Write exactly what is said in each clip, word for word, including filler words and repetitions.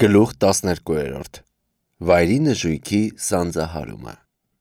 Գլուխ տասներկուերորդ Վայրի նժույգի սանձահարումը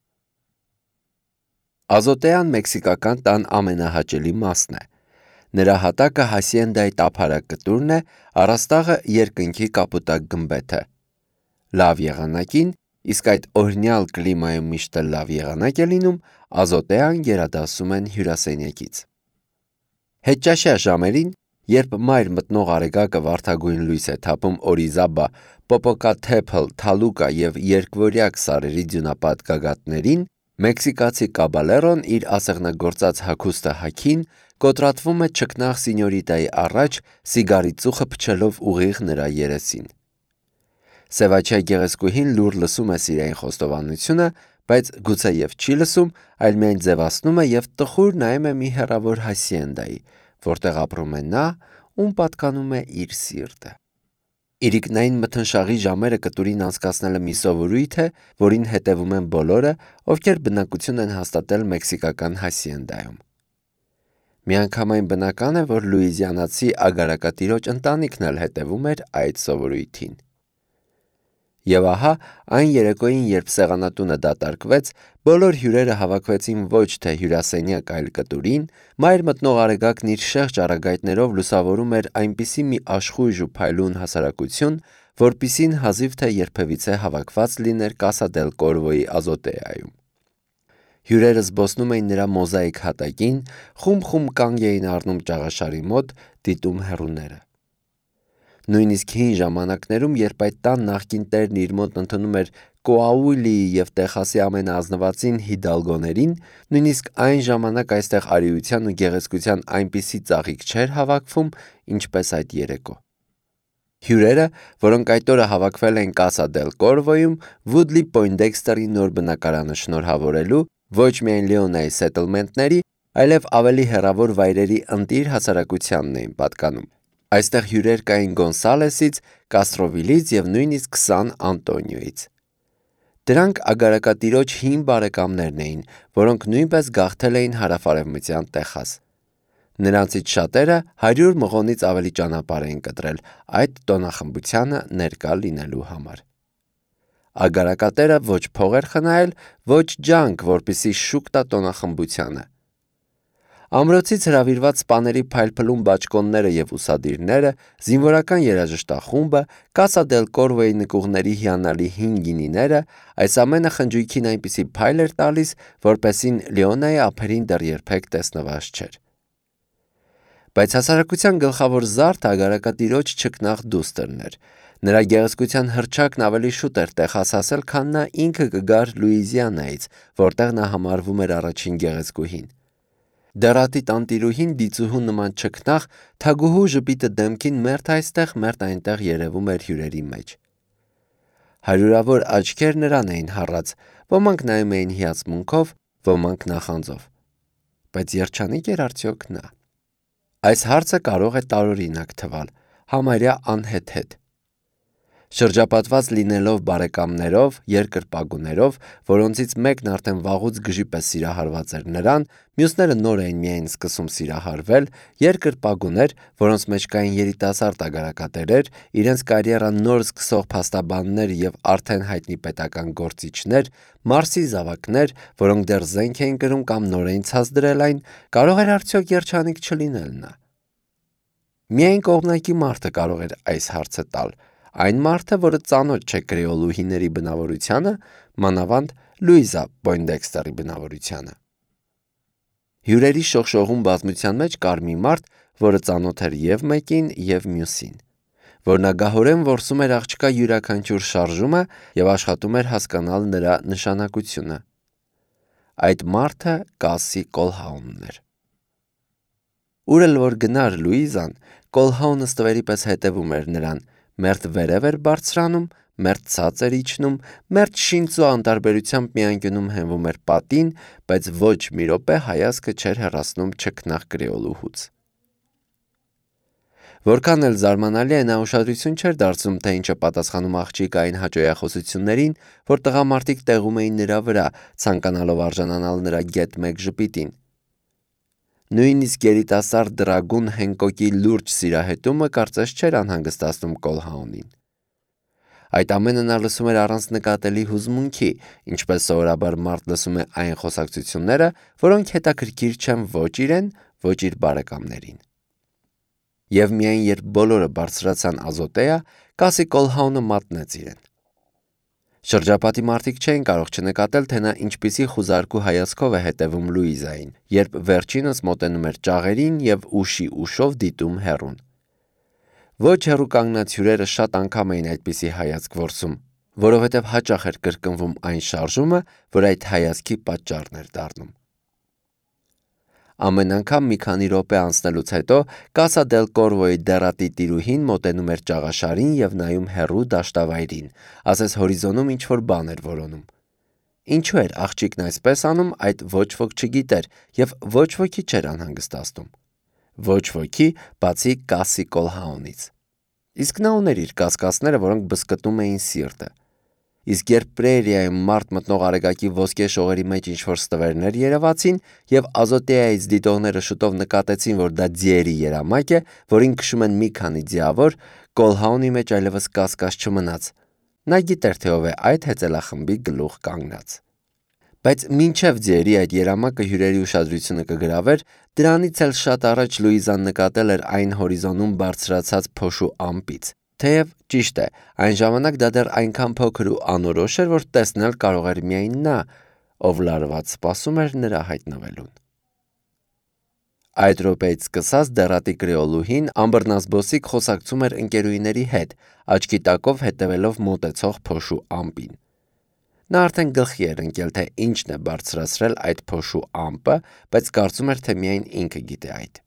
Ազոտեան մեքսիկական տան ամենահաճելի մասն է։ Նրա հատակը հասիենդայի տափարակտուրն է, առաստաղը երկնքի կապուտակ գմբեթը։ Լավ եղանակին, իսկ այդ օրհնյալ կլիմայում միշտ լավ եղանակ է լինում, ազոտեան գերադասում են հյուրասենյակից։ Հետճաշյա ժամերին, երբ մայր մտնող արեգակը վարդագույն լույս է թափում օրիզաբա, պոպոկաթեփլ, թալուկա և երկվորյակ սարերի ձյունապատ գագաթներին, մեքսիկացի կաբալերոն իր ասեղնագործած հագուստը հագին կոտրատվում է չքնաղ սինյորիտայի առաջ, սիգարի ծուխը փչելով ուղիղ նրա երեսին։ Սևաչյա գեղեցկուհին լուր լսում է սիրային խոստովանությունը, բայց գուցեև չի լսում, այլ միայն ձևացնում է և տխուր նայում է մի հեռավոր հասիենդայի, որտեղ ապրում է նա, ում պատկանում է իր սիրտը։ Իրիկնային մթնշաղի ժամերը կտուրին անցկացնելը մի սովորույթ է, որին հետևում են բոլորը, ովքեր բնակություն են հաստատել մեքսիկական հասիենդայում։ Միանգամայն բնական է, որ լուիզիանացի ագարակատիրոջ ընտանիքն էլ հետևում էր այդ սովորույթին։ Եվ ահա այն երեկոյին, երբ սեղանատունը դատարկվեց, բոլոր հյուրերը հավաքվեցին ոչ թե հյուրասենյակ, այլ կտուրին, մայր մտնող արեգակն իր շեղջ առագայթներով լուսավորում էր այնպիսի մի աշխույժ ու փայլուն հասարակություն, որպիսին հազիվ թե երբևիցե հավաքված լիներ Կասա դել Կորվոյի ազոտեայում։ Հյուրերը զբոսնում էին նրա մոզաիկ հատակին, խումբ-խումբ կանգ էին առնում ճաղաշարի մոտ, դիտում հեռուները։ Նույնիսկ հին ժամանակներում, երբ այդ տան նախկին տերն իր մոտ ընդունում էր Կոաուիլիի և Տեխասի ամենաազնվածին հիդալգոներին, նույնիսկ այն ժամանակ այստեղ արիության ու գեղեցկության այնպիսի ծաղիկ չէր հավաքվում, ինչպես այդ երեկո։ Հյուրերը, որոնք այդ օրը հավաքվել էին Կասա դել Կորվոյում, Վուդլի Պոյնդեքստերի նոր բնակարանը շնորհավորելու, ոչ միայն Լեոնայի սեթլմենտների, այլև ավելի հեռավոր վայրերի ընտիր հասարակությանն էին պատկանում։ Այստեղ հյուրեր կային Գոնսալեսից, Կաստրովիլից և նույնիսկ Սան Անտոնիոից։ Դրանք ագարակատիրոջ հին բարեկամներն էին, որոնք նույնպես գաղթել էին հարավ-արևմտյան Տեխաս։ Նրանցից շատերը հարյուր մղոնից ավելի ճանապարհ էին կտրել այդ տոնախմբությանը ներկա լինելու համար։ Ագարակատերը ոչ փող էր խնայել, ոչ ջանք, որպեսզի շուկ տա տոնախմբությանը։ Ամրոցից հրավիրված սպաների փայլփլուն բաճկոնները և ուսադիրները, զինվորական երաժշտախումբը, Կասա դել Կորվոյի նկուղների հիանալի հին գինիները, այս ամենը խնջույքին այնպիսի փայլ էր տալիս, որպեսզի Լեոնայի ափերին դեռ երբեք տեսնված չէր։ Բայց հասարակության գլխավոր զարդը ագարակատիրոջ չքնաղ դուստրն էր։ Նրա գեղեցկության հռչակն ավելի շուտ էր Տեխաս հասել, քան նա ինքը կգար Լուիզիանայից, որտեղ նա համարվում էր առաջին գեղեցկուհին։ Դեռատի տանտիրուհին դիցուհու նման չքնաղ, թագուհու ժպիտը դեմքին մերթ այստեղ, մերթ այնտեղ երևում էր հյուրերի մեջ։ Հարյուրավոր աչքեր նրան էին հառած, ոմանք նայում էին հիացմունքով, ոմանք նախանձով։ Բայց երջանիկ էր արդյոք նա։ Այս հարցը կարող է տարօրինակ թվալ, համարյա անհեթեթ։ Շրջապատված լինելով բարեկամներով, երկրպագուներով, որոնցից մեկն արդեն վաղուց գժի պես սիրահարված էր նրան, մյուսները նոր էին միայն սկսում սիրահարվել, երկրպագուներ, որոնց մեջ կային երիտասարդ ագարակատերեր, իրենց կարիերան նոր սկսող փաստաբաններ և արդեն հայտնի պետական գործիչներ, Մարսի զավակներ, որոնք դեռ զենք էին կրում կամ նորեն ցած դրել այն, կարող էր արդյոք երջանիկ չլինել նա։ Միայն կողմնակի մարդը կարող էր այս հարցը տալ։ Այն մարդը, որը ծանոթ չէ կրեոլուհիների բնավորությանը, մանավանդ Լուիզա Պոյնդեքստերի բնավորությանը։ Հյուրերի շողշողուն բազմության մեջ կար մի մարդ, որը ծանոթ էր և մեկին, և մյուսին, որ նագահորեն որսում էր աղջկա յուրաքանչյուր շարժումը և աշխատում էր հասկանալ նրա նշանակությունը։ Այդ մարդը Կասսի Կոլհաունն էր։ Ուր էլ որ գնար Լուիզան, Կոլհաունը ստվերի պես հետևում էր նրան, մերթ վերև էր բարձրանում, մերթ ցած էր իջնում, մերթ շինծու անտարբերությամբ մի անկյունում հենվում էր պատին, բայց ոչ մի րոպե հայացքը չէր հեռացնում չքնաղ կրեոլուհուց։ Որքան էլ զարմանալի է, նա ուշադրություն չէր դարձնում, թե ինչը պատասխանում աղջիկը այն հաճոյախոսություններին, որ տղամարդիկ տեղում էին նրա վրա, ցանկանալով արժանանալ նրա գետ մեկ ժպիտին։ Նույնիսկ երիտասարդ դրագուն Հենկոկի լուրջ սիրահետումը կարծես չէր անհանգստացնում Կոլհաունին։ Այդ ամենը նա լսում էր առանց նկատելի հուզմունքի, ինչպես սովորաբար մարդ լսում է այն խոսակցությունները, որոնք հետաքրքիր չեն ոչ իրեն, ոչ իր բարեկամներին։ Եվ միայն երբ բոլորը բարձրացան Ազոտեա, Կասի Կոլհաունը մատնեց իրեն։ Շրջապատի մարդիկ չէին կարող չնկատել, թե նա ինչպիսի խուզարկու հայացքով է հետևում Լուիզային, երբ վերջինս մոտենում էր ճաղերին և ուշի ուշով դիտում հեռուն։ Ոչ հեռու կանգնած հյուրերը շատ անգամ էին այդպիսի հայացք որսում, որովհետև հաճախ էր կրկնվում այն շարժումը, որ այդ հայացքի պատճառն էր դառնում։ Ամեն անգամ մի քանի րոպե անցնելուց հետո Կասա դել Կորվոյի դեռատի տիրուհին մոտենում էր ճաղաշարին և նայում հեռու դաշտավայրին, ասես հորիզոնում ինչ-որ բան էր որոնում։ Ինչու էր աղջիկն այսպես անում, այդ ոչ ոք չգիտեր և ոչ ոքի չէր անհանգստացնում։ Ոչ ոքի, բացի Կասի Կոլհաունից։ Իսկ նա ուներ իր կասկածները, որոնք բզկտում էին սիրտը։ Իսկ երբ Պրերիայում մարդ մտնող արեգակի ոսկե շողերի մեջ ինչ-որ ստվերներ երևացին և Ազոտեայից դիտողները շուտով նկատեցին, որ դա ձիերի երամակ է, որին քշում են մի քանի ձիավոր, Կոլհաունի մեջ այլևս կասկած չմնաց։ Նա գիտեր, թե ով է այդ հեծելախմբի գլուխ կանգնած։ Բայց մինչև ձիերի այդ երամակը հյուրերի ուշադրությունը կգրավեր, դրանից էլ շատ առաջ Լուիզան նկատել էր այն հորիզոնում բարձրացած փոշու ամպից։ Թեև ճիշտ է, այն ժամանակ դա դեռ այնքան փոքր ու անորոշ էր, որ տեսնել կարող էր միայն նա, ով լարված սպասում էր նրա հայտնվելուն։ Այդ րոպեից սկսած դեռատի կրեոլուհին ամբռնազբոսիկ խոսակցում էր ընկերուհիների հետ, աչքի տակով հետևելով մոտեցող փոշու ամպին։ Նա արդեն գլխի էր ընկել, թե ինչն է բարձրացրել այդ փոշու ամպը, բայց կարծում էր, թե միայն ինքը գիտե այդ։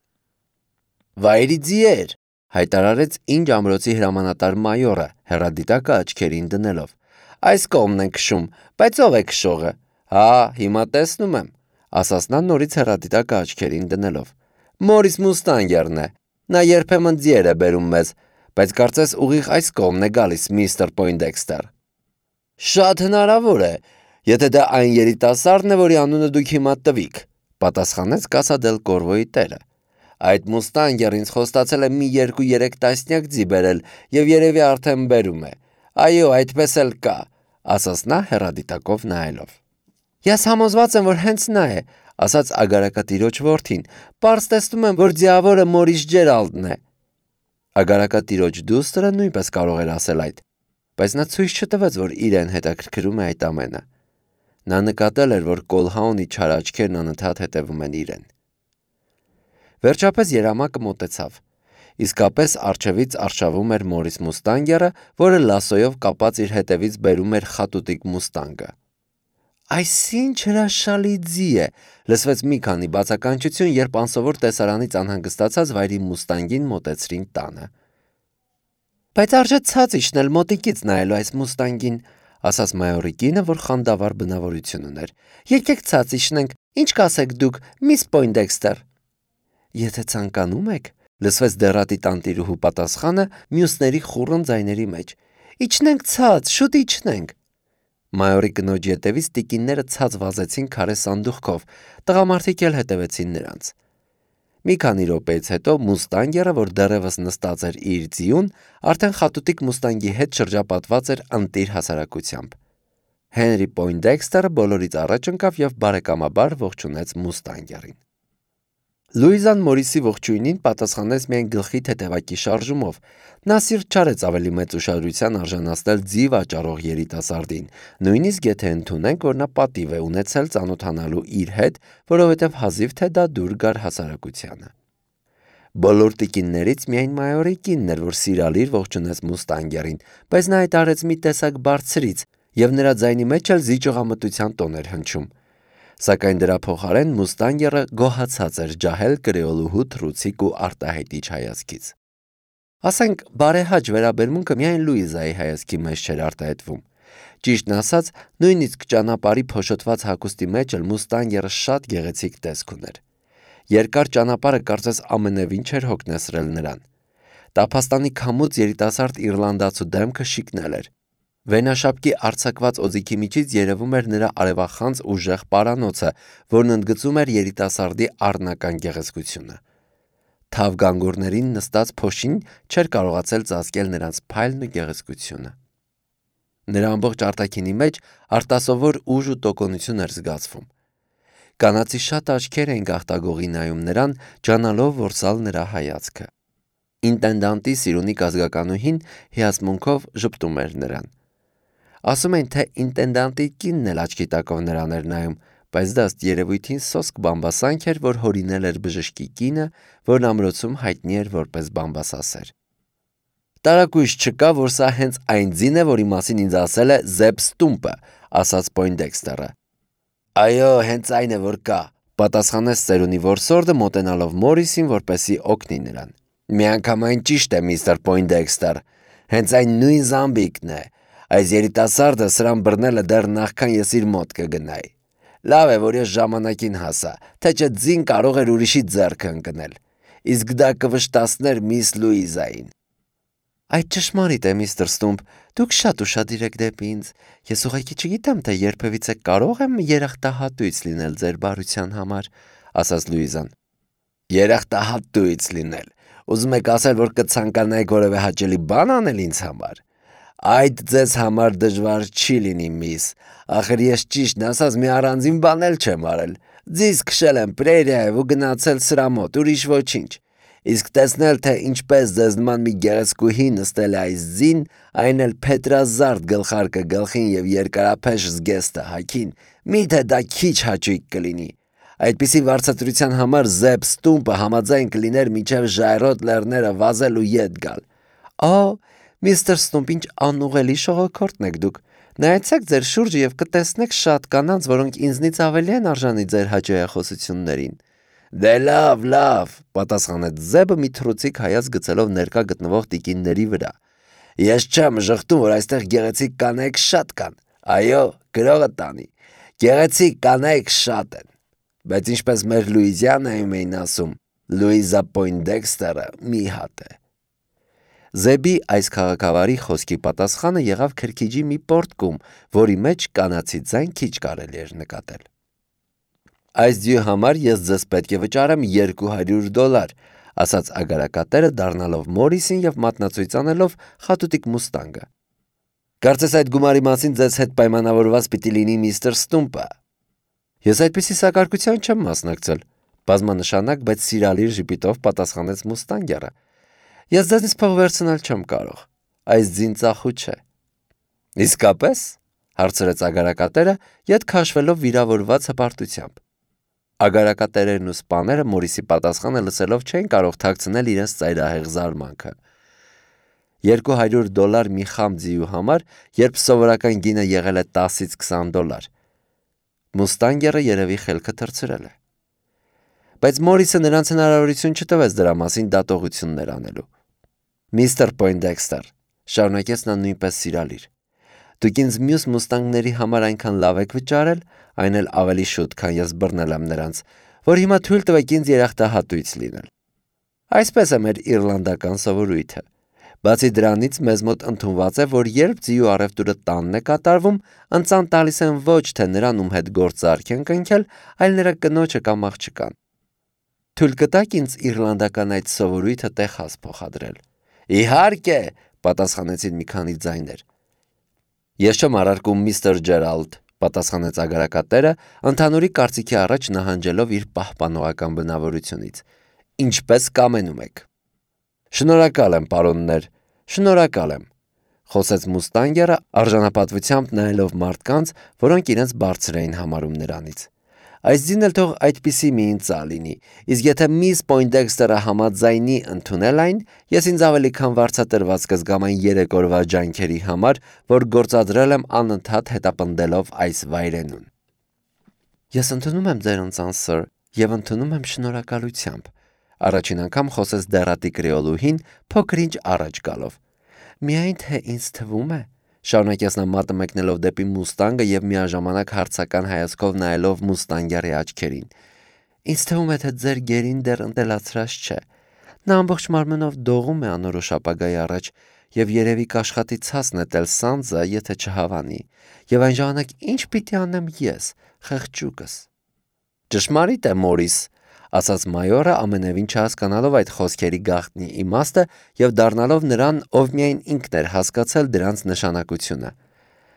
Վայրի ձիեր, հայտարարեց ինձ ամրոցի հրամանատար մայորը, հեռադիտակը աչքերին դնելով։ Այս կողմն են քշում, բայց ով է քշողը։ Հա, հիմա տեսնում եմ, ասաց նա նորից հեռադիտակը աչքերին դնելով։ Մորիս Մուստանգերն է։ Նա երբեմն ձիեր է բերում մեզ, բայց կարծես ուղիղ այս կողմն է գալիս, միստր Պոյնդեքստեր։ Շատ հնարավոր է, եթե դա այն երիտասարդն է, որի անունը դուք հիմա տվիք, պատասխանեց Կասա դել Կորվոյի տերը։ Այդ Մուստանգերը ինձ խոստացել է մի երկու-երեք տասնյակ ձի բերել և երևի արդեն բերում է։ Այո, այդպես էլ կա, ասաց նա հեռադիտակով նայելով։ Ես համոզված եմ, որ հենց նա է, ասաց ագարակատիրոջ որդին։ Պարզ տեսնում եմ, որ ձիավորը Մորիս Ջերալդն է։ Ագարակատիրոջ դուստրը նույնպես կարող էր ասել այդ, բայց նա ցույց չտվեց, որ իրեն հետաքրքրում է այդ ամենը։ Նա նկատել էր, որ Կոլհաունի չար աչքերն անընդհատ հետևում են իրեն։ Վերջապես երամակը մոտեցավ։ Իսկապես առջևից արշավում էր Մորիս Մուստանգերը, որը լասոյով կապած իր հետևից բերում էր խատուտիկ Մուստանգը։ Այսինչ հրաշալի ձի է, լսվեց մի քանի բացականչություն, երբ անսովոր տեսարանից անհանգստացած վայրի Մուստանգին մոտեցրին տանը։ Բայց արժե ցած իջնել մոտիկից նայելու այս Մուստանգին, ասաց մայորի կինը, որ խանդավառ բնավորություն ուներ։ Եկեք ցած իջնենք, ինչ կասեք դուք, միս Պոյնդեքստեր։ Եթե ցանկանում եք, լսվեց դեռատի տանտիրուհու պատասխանը մյուսների խուռն ձայների մեջ։ Իջնենք ցած, շուտ իջնենք։ Մայորի կնոջ ետևից տիկինները ցած վազեցին քարե սանդուղքով, տղամարդիկ էլ հետևեցին նրանց։ Մի քանի րոպեից հետո Մուստանգերը, որ դեռևս նստած էր իր ձիուն, արդեն խատուտիկ Մուստանգի հետ շրջապատված էր ընտիր հասարակությամբ։ Հենրի Պոյնդեքստերը բոլորից առաջ ընկավ և բարեկամաբար ողջունեց Մուստանգերին։ Լուիզան Մորիսի ողջույնին պատասխանեց միայն գլխի թեթևակի շարժումով։ Նա սիրտ չարեց ավելի մեծ ուշադրության արժանացնել ձի վաճառող երիտասարդին, նույնիսկ եթե ընդունենք, որ նա պատիվ է ունեցել ծանոթանալու իր հետ, որովհետև հազիվ թե դա դուր գար հասարակությանը։ Բոլոր տիկիններից միայն մայորի կինն էր, որ սիրալիր ողջունեց Մուստանգերին, բայց նա այդ արեց մի տեսակ բարձրից, և նրա ձայնի մեջ էլ զիջողամտության տոն էր հնչում։ Սակայն դրա փոխարեն Մուստանգերը գոհացած էր ջահել կրեոլուհու թռուցիկ ու արտահայտիչ հայացքից։ Ասենք, բարեհաճ վերաբերմունքը միայն Լուիզայի հայացքի մեջ չէր արտահայտվում։ Ճիշտն ասած, նույնիսկ ճանապարհի փոշոտված հագուստի մեջ էլ Մուստանգերը շատ գեղեցիկ տեսք ուներ։ Երկար ճանապարհը կարծես ամենևին չէր հոգնեցրել նրան։ Տափաստանի քամուց երիտասարդ իռլանդացու դեմքը շիկնել էր։ Վենաշապկի արձակված օձիքի միջից երևում էր նրա արևախանձ ուժեղ պարանոցը, որն ընդգծում էր երիտասարդի առնական գեղեցկությունը։ Թավ գանգուրներին նստած փոշին չէր կարողացել ծածկել նրանց փայլն ու գեղեցկությունը։ Նրա ամբողջ արտաքինի մեջ արտասովոր ուժ ու տոկունություն էր զգացվում։ Կանացի շատ աչքեր էին գաղտագողի նայում նրան, ջանալով, որ սալ նրա հայացքը։ Ինտենդանտի սիրունի կազգականուհին հիացմունքով ժպտում էր նրան։ Ասում են, թե ինտենդանտի կինն էլ աչքի տակով նրան էր նայում, բայց դա ըստ երևույթին սոսկ բամբասանք էր, որ հորինել էր բժշկի կինը, որն ամրոցում հայտնի էր որպես բամբասասեր։ Տարակույս չկա, որ սա հենց այն ձին է, որի մասին ինձ ասել է Զեբ Ստումպը, ասաց Պոյնդեքստերը։ Այո, հենց այն է, որ կա, պատասխանեց ծերունի որսորդը, մոտենալով Մորիսին, որպեսզի օգնի նրան։ Միանգամայն ճիշտ է, միստր Պոյնդեքստեր, հենց այն նույն զամբիկն է։ Այս երիտասարդը սրան բռնելը դեռ նախքան ես իր մոտ կգնայի։ Լավ է, որ ես ժամանակին հասա, թե չէ ձին կարող էր ուրիշի ձեռքը ընկնել։ Իսկ դա կվշտացներ միս Լուիզային։ Այդ ճշմարիտ է, միստր Ստումպ, դուք շատ ուշադիր եք դեպի ինձ։ Ես ուղղակի չգիտեմ, թե երբևիցե կարող եմ երախտահատույց լինել ձեր բարության համար, ասաց Լուիզան։ Երախտահատույց լինել։ Ուզում եք ասել, որ կցանկանայիք որևէ հաճելի բան անել ինձ համար։ Այդ ձեզ համար դժվար չի լինի, միս։ Ախր ես ճիշտն ասած մի առանձին բան էլ չեմ արել։ Ձիզ քշել եմ Պրերիայով ու գնացել սրա մոտ, ուրիշ ոչինչ։ Իսկ տեսնել, թե ինչպես ձեզ նման մի գեղեցկուհի նստել է այս ձին, այն էլ փետրազարդ գլխարկը գլխին եւ երկարափեշ զգեստը հագին, միթե դա քիչ հաճույք կլինի։ Այդպիսի վարձատրության համար Զեբ Ստումպը համաձայն կլիներ մինչև ժայռոտ լեռները վազել ու ետ գալ։ Ահա, միստր Ստումպ, ինչ անուղելի շողոքորթն եք դուք։ Նայեցեք ձեր շուրջը եւ կտեսնեք շատ կանանց, որոնք ինձնից ավելի են արժանի ձեր հաճոյախոսություններին։ Դե լավ, լավ, պատասխանեց Զեբը մի թռուցիկ հայացք գցելով ներկա գտնվող տիկինների վրա։ Ես չեմ ժխտում, որ այստեղ գեղեցիկ կանայք շատ կան։ Այո, գրողը տանի։ Գեղեցիկ կանայք շատ են։ Բայց ինչպես մեր Լուիզիանայում էին ասում, Լուիզա Պոյնդեքստերը մի հատ է։ Զեբի այս քաղաքավարի խոսքի պատասխանը եղավ քրքիջի մի պորտկում, որի մեջ կանացի ձայն քիչ կարելի էր նկատել։ Այս ձյու համար ես ձեզ պետք է վճարեմ երկու հարյուր դոլար, ասաց ագարակատերը դառնալով Մորիսին եւ մատնացույց անելով խատուտիկ մուստանգը։ Կարծես այդ գումարի մասին ձեզ հետ պայմանավորված պիտի լինի միստր Ստումպը։ Ես այդպիսի սակարկության չեմ մասնակցել, բազմանշանակ, բայց սիրալիր ժպիտով պատասխանեց մուստանգերը։ Ես ձեզնից փող վերցնել չեմ կարող։ Այս ձին ծախու չէ։ Իսկապես, հարցրեց ագարակատերը, ետ քաշվելով վիրավորված հպարտությամբ։ Ագարակատերերն ու սպաները Մորիսի պատասխանը լսելով չէին կարող թաքցնել իրենց ծայրահեղ զարմանքը։ երկու հարյուր դոլար մի խամ ձիու համար, երբ սովորական գինը եղել է տասից քսան դոլար։ Մուստանգերը երևի խելքը թռցրել է։ Բայց Մորիսը նրանց հնարավորություն չտվեց դրա մասին դատողություններ անելու։ Միստր Պոյնդեքստեր, շարունակեց նա նույնպես սիրալիր, դուք ինձ մյուս մուստանգների համար այնքան լավ եք վճարել, այն էլ ավելի շուտ, քան ես բռնել եմ նրանց, որ հիմա թույլ տվեք ինձ երախտահատույց լինել։ Այսպես է մեր իռլանդական սովորույթը։ Բացի դրանից մեզ մոտ ընդունված է, որ երբ ձիու առևտուրը տանն է կատարվում, ընծան տալիս են ոչ թե նրան, ում հետ գործարք են կնքել, այլ նրա կնոջը կամ աղջկան։ Թույլ կտաք ինձ իռլանդական այդ սովորույթը Տեխաս փոխադրել։ Իհարկե, պատասխանեցին մի քանի ձայներ։ Ես չեմ առարկում միստր Ջերալդ, պատասխանեց ագարակատերը, ընդհանուրի կարծիքի առաջ նահանջելով իր պահպանողական բնավորությունից։ Ինչպես կամենում եք։ Շնորհակալ եմ, պարոններ, շնորհակալ եմ, խոսեց մուստանգերը արժանապատվությամբ նայելով մարդկանց, որոնք իրենց բարձր էին համարում նրանից։ Այս ձին էլ թող այդպիսի մի ինձ լինի, իսկ եթե միս Պոյնդեքստերը համաձայնի ընդունել այն, ես ինձ ավելի քան վարձատրված կզգամ այն երեք օրվա ջանքերի համար, որ գործադրել եմ անընդհատ հետապնդելով այս վայրենուն։ Ես ընդունում եմ ձեր ընծան, սըր, եւ ընդունում եմ շնորհակալությամբ, առաջին անգամ խոսեց դեռատի կրեոլուհին, փոքր-ինչ առաջ գալով։ Միայն թե ինձ թվում է, շարունակեց նա մատը մեկնելով դեպի մուստանգը եւ միաժամանակ հարցական հայացքով նայելով մուստանգյարի աչքերին։ Ինձ թվում է, թե ձեր գերին դեռ ընտելացրած չէ։ Նա ամբողջ մարմնով դողում է անորոշ ապագայի առաջ եւ երևի կաշխատի ցած նետել սանձը, եթե չհավանի։ Եվ այն ժամանակ ինչ պիտի անեմ ես, խեղճուկս։ Ճշմարիտ է, Մորիս, ասաց մայորը ամենևին չհասկանալով այդ խոսքերի գաղտնի իմաստը եւ դառնալով նրան, ով միայն ինքն էր հասկացել դրանց նշանակությունը։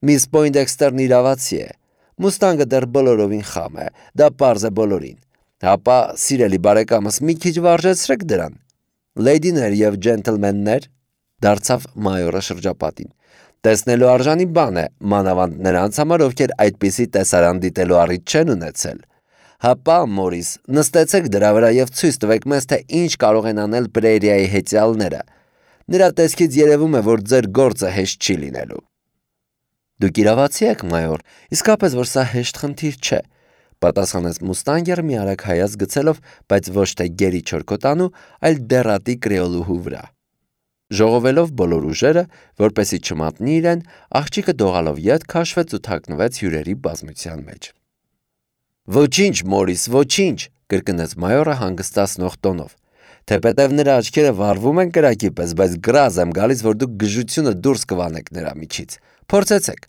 Միս Պոյնդեքստերն իրավացի է։ Մուստանգը դեռ բոլորովին խամ է, դա պարզ է բոլորին։ Հապա, սիրելի բարեկամս, մի քիչ վարժեցրեք դրան։ Լեյդիներ եւ ջենթլմեններ, դարձավ մայորը շրջապատին։ Տեսնելու արժանի բան է, մանավանդ նրանց համար, ովքեր այդպիսի տեսարան դիտելու առիթ չեն ունեցել։ Հապա, Մորիս, նստեցեք դրա վրա եւ ցույց տվեք մեզ, թե ինչ կարող են անել Պրերիայի հետյալները։ Նրա տեսքից երևում է, որ ձեր գործը հեշտ չի լինելու։ Դուք իրավացի եք, մայոր, իսկապես որ սա հեշտ խնդիր չէ, պատասխանեց Մուստանգերը մի արագ հայացք գցելով, բայց ոչ թե գերի չորքոտանու, այլ դեռատի կրեոլուհու վրա։ Ժողովելով բոլոր ուժերը, որպեսի չմատնի իրեն, աղջիկը դողալով ետ քաշվեց ու թաքնվեց հյուրերի բազմության մեջ։ Ոչինչ, Մորիս, ոչինչ, կրկնեց մայորը հանգստացնող տոնով։ Թեպետև նրա աչքերը վառվում են կրակի պես, բայց գրազ եմ գալիս, որ դուք գժությունը դուրս կվանեք նրա միջից։ Փորձեցեք։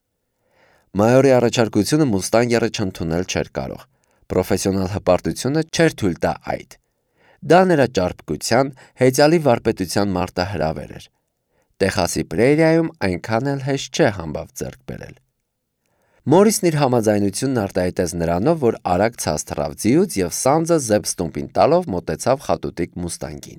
Մայորի առաջարկությունը Մուստանգերը չընդունել չէր կարող։ Պրոֆեսիոնալ հպարտությունը չէր թույլ տա այդ։ Դա նրա ճարպկության, հետյալի վարպետության մարտահրավեր էր։ Տեխասի Պրերիայում այնքան էլ հեշտ չէ համբավ ձեռք բերել։ Մորիսն իր համաձայնությունն արտահայտեց նրանով, որ արագ ցած թռավ ձիուց եւ սանձը զեպստումպին տալով մոտեցավ խատուտիկ Մուստանգին։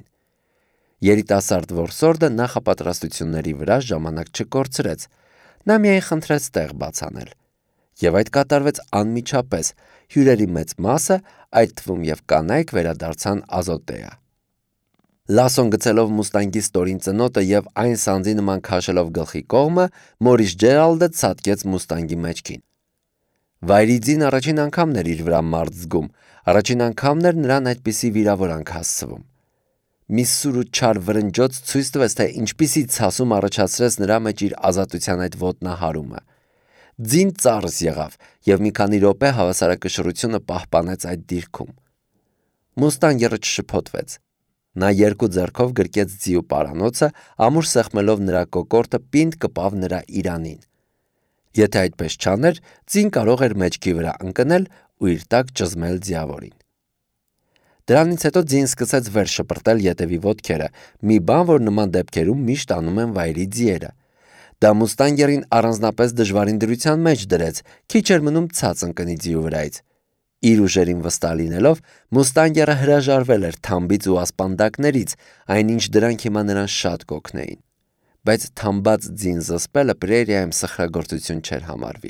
Երիտասարդ որսորդը նախապատրաստությունների վրա ժամանակ չկորցրեց։ Նա միայն խնդրեց տեղ բացանել։ Եվ այդ կատարվեց անմիջապես, հյուրերի մեծ մասը, այդ թվում եւ կանայք վերադարձան Ազոտեա։ Լասոն գցելով Մուստանգի ստորին ծնոտը եւ այն սանձի նման քաշելով գլխի կողմը, Մորիս Ջերալդը ցատկեց Մուստանգի մեջքին։ Վայրիձին առաջին անգամն էր իր վրա մարդ զգում, առաջին անգամն էր նրան այդպիսի վիրավորանք հասցվում։ Մի սուր ու չար վրնջոց ցույց տվեց, թե ինչպիսի ցասում առաջացրեց նրա մեջ իր ազատության այդ ոտնահարումը։ Ձին ծառս եղավ եւ մի քանի րոպե հավասարակշռությունը պահպանեց այդ դիրքում։ Մուստանգերը չշփոթվեց։ Նա երկու ձեռքով գրկեց ձիու պարանոցը, ամուր սեղմելով նրա կոկորդը պինդ կպավ նրա իրանին։ Եթե այդպես չաներ, ձին կարող էր մեջքի վրա ընկնել ու իր տակ ճզմել ձիավորին։ Դրանից հետո ձին սկսեց վեր շպրտել ետևի ոտքերը, մի բան, որ նման դեպքերում միշտ անում են վայրի ձիերը։ Դա Մուստանգերին առանձնապես դժվարին դրության մեջ դրեց, քիչ էր մնում ցած ընկնի ձիու վրայից։ Իր ուժերին վստահ լինելով, Մուստանգերը հրաժարվել էր թամբից ու ասպանդակներից, այնինչ դրանք հիմա նրան շատ կօգնեին։ Բայց թամբած ձին զսպելը Պրերիայում սխրագործություն չէր համարվի։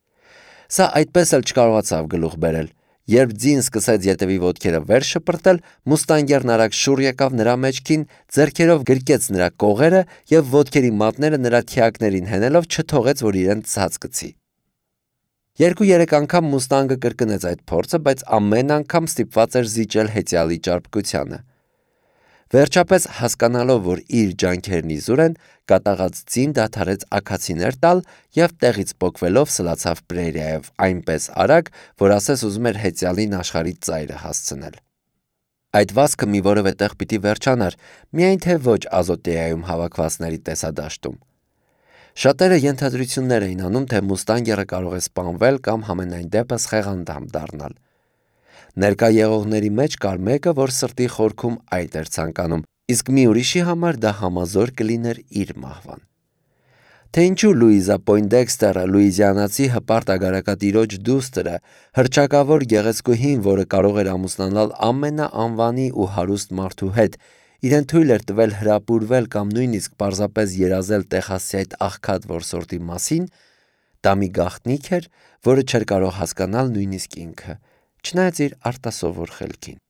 Սա այդպես էլ չկարողացավ գլուխ բերել։ Երբ ձին սկսեց ետևի ոտքերը վեր շպրտել, Մուստանգերն արագ շուռ եկավ նրա մեջքին, ձեռքերով գրկեց նրա կողերը եւ ոտքերի մատները նրա թիակներին հենելով չթողեց, որ իրեն ցած գցի։ Երկու-երեք անգամ Մուստանգը կրկնեց այդ փորձը, բայց ամեն անգամ ստիպված էր զիջել հետյալի ճարպկությանը։ Վերջապես հասկանալով, որ իր ջանքերն իզուր են, կատաղած ձին դադարեց աքացիներ տալ եւ տեղից պոկվելով սլացավ Պրերիայով այնպես արագ, որ ասես ուզում էր հետյալին աշխարհից ծայրը հասցնել։ Այդ վազքը մի որևէ տեղ պիտի վերջանար, միայն թե ոչ Ազոտեայում հավաքվածների տեսադաշտում։ Շատերը ենթադրություններ էին անում, թե Մուստանգերը կարող է սպանվել կամ համենայն դեպս խեղանդամ դառնալ։ Ներկա եղողների մեջ կար մեկը, որ սրտի խորքում այդ էր ցանկանում, իսկ մի ուրիշի համար դա համազոր կլիներ իր մահվան։ Թե ինչու Լուիզա Պոյնդեքստերը, լուիզիանացի հպարտ ագարակատիրոջ դուստրը, հռչակավոր գեղեցկուհին, որը կարող էր ամուսնանալ ամենաանվանի ու հարուստ մարդու հետ, իրեն թույլ էր տվել հրապուրվել կամ նույնիսկ պարզապես երազել Տեխասի այդ աղքատ որսորդի մասին, դա մի գաղտնիք էր, որը չէր կարող հասկանալ նույնիսկ ինքը, չնայած իր արտասովոր խելքին։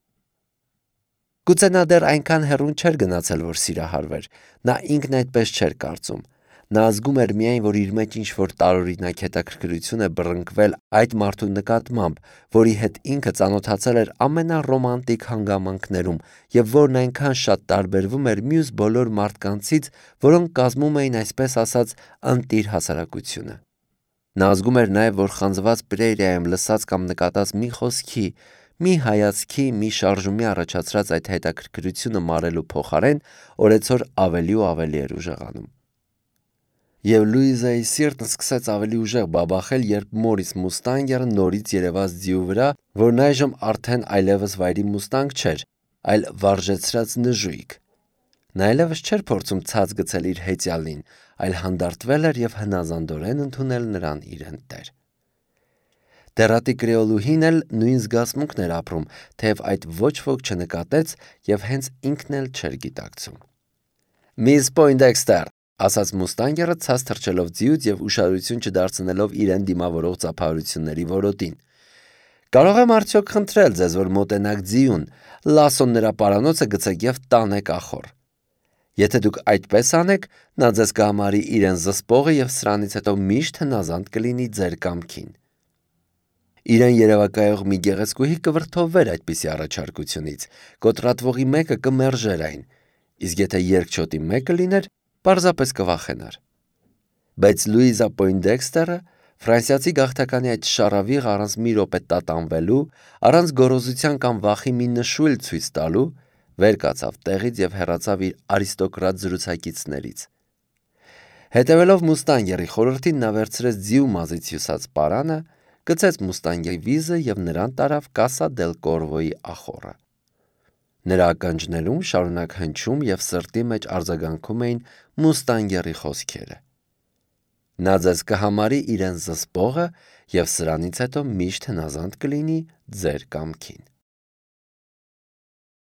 Գուցե նա դեռ այնքան հեռուն չէր գնացել, որ սիրահարվեր, նա ինքն այդպես չէր կարծում։ Նա զգում էր միայն, որ իր մեջ ինչ-որ տարօրինակ հետաքրքրություն է բռնկվել այդ մարդու նկատմամբ, որի հետ ինքը ծանոթացել էր ամենառոմանտիկ հանգամանքներում և որն այնքան շատ տարբերվում էր մյուս բոլոր մարդկանցից, որոնք կազմում էին, այսպես ասած, ընտիր հասարակությունը։ Նա զգում էր նաև, որ խանձված Պրերիայում լսած կամ նկատած մի խոսքի, մի հայացքի, մի շարժումի առաջացրած այդ հետաքրքրությունը մարելու փոխարեն օրեցօր ավելի ու ավելի էր ուժեղանում։ Եվ Լուիզայի սիրտն սկսեց ավելի ուժեղ բաբախել, երբ Մորիս Մուստանգերը նորից երևաց ձիու վրա, որն այժմ արդեն այլևս վայրի Մուստանգ չէր, այլ վարժեցրած նժույգ։ Նա այլևս չէր փորձում ցած գցել իր հեծյալին, այլ հանդարտվել էր և հնազանդորեն ընդունել նրան իրեն տեր։ Դեռատի կրեոլուհին էլ նույն զգացմունքն էր ապրում, թեև այդ ոչ ոք չնկատեց և հենց ինքն էլ չէր գիտակցում։ «Միս Պոյնդեքստեր», ասաց մուստանգերը ցած թռչելով ձիուց և ուշադրություն չդարձնելով իրեն դիմավորող ծափահարությունների որոտին, «կարող եմ արդյոք խնդրել ձեզ, որ մոտենաք ձիուն, լասոն նրա պարանոցը գցեք և տանեք ախոր։ Եթե դուք այդպես անեք, նա ձեզ կհամարի իրեն զսպողը և սրանից հետո միշտ հնազանդ կլինի ձեր կամքին»։ Իրեն երևակայող մի գեղեցկուհի կվրդովվեր այդպիսի առաջարկությունից, կոտրատվողի մեկը կմերժեր այն, իսկ եթե երկչոտի մեկը լիներ, պարզապես կվախենար։ Բայց Լուիզա Պոյնդեքստերը ֆրանսիացի գաղթականի այդ շառավիղ առանց մի րոպե տատանվելու, առանց գոռոզության կամ վախի մի նշույլ ցույց տալու, վեր կացավ տեղից և հեռացավ իր արիստոկրատ զրուցակիցներից։ Հետևելով մուստանգերի խորհրդին, նա վերցրեց ձիու մազից հյուսած պարանը, գցեց մուստանգի վիզը և նրան տարավ Կասա դել Կորվոյի ախոռը։ Նրա ականջներում շարունակ հնչում և սրտի մեջ արձագանքում էին մուստանգերի խոսքերը. «Նա ձեզ կհամարի իրեն զսպողը և սրանից հետո միշտ հնազանդ կլինի ձեր կամքին»։